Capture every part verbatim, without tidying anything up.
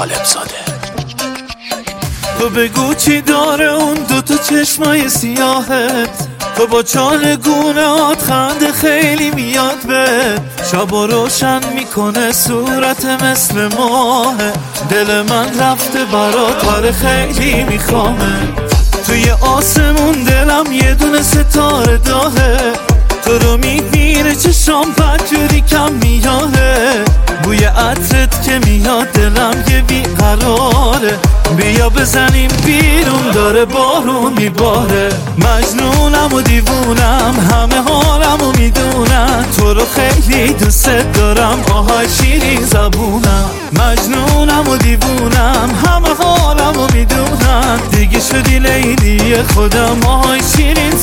طالب زاده. تو بگو چی داره اون دوتا چشمای سیاهت، تو با چالگونهات خنده خیلی میاد بهت، شبا روشن میکنه صورت مثل ماهه، دل من رفته برات آره خیلی میخوامه، توی آسمون دلم یه دونه ستاره داهه، تو رو میبینه چشام بدجوری کم میاهه، بوی عطرت که میاد دلم یه بیقراره، بیا بزنیم بیرون داره بارون میباره، مجنونم و دیوونم همه حالم و میدونم، تو رو خیلی دوست دارم آهای شیرین زبونم، مجنونم و دیوونم همه حالم و میدونم، دیگه شدی لیلی خودم آهای شیرین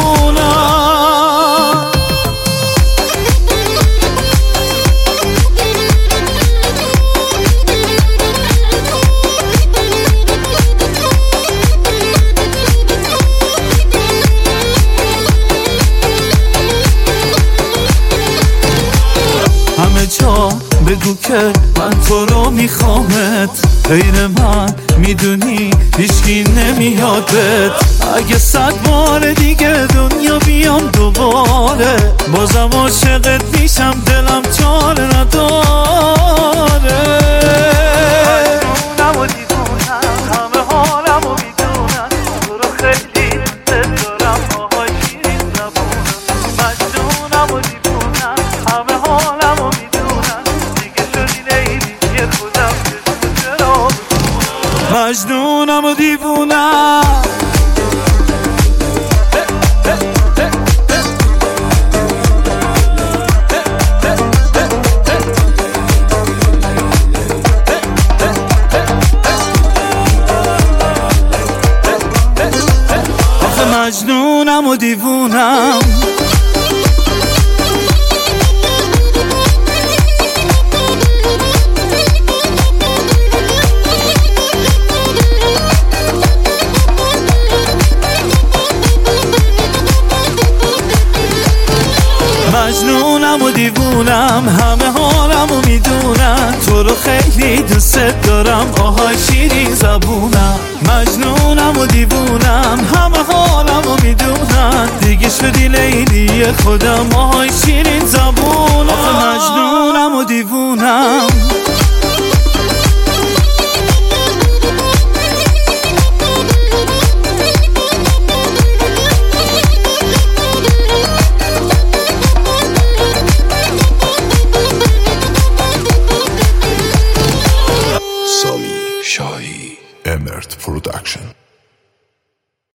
زبونم. همه جا بگو که من تو رو میخوامت، غیر من میدونی هیچکی نمیادت، اگه صد بار دیگه دنیا بیام دوباره، بازم عاشقت میشم دلم چاره نداره، مجنونم و دیوونم همه حالم و میدونم، تو رو خیلی دوست دارم آهای شیرین زبونم، مجنونم و دیوونم همه حالم و میدونم، دیگه شدی لیلی خودم چرا مجنونم و دیوونم. مجنونم و دیوونم. مجنونم و دیوونم همه حالم و میدونم، تو رو خیلی دوست دارم آهای شیرین زبونم، مجنونم و دیوونم همه حالم و میدونم، دیگه شدی لیلی خودم آهای شیرین زبونم، آخه مجنونم و دیوونم. سامی شاهی، امرت پروداکشن.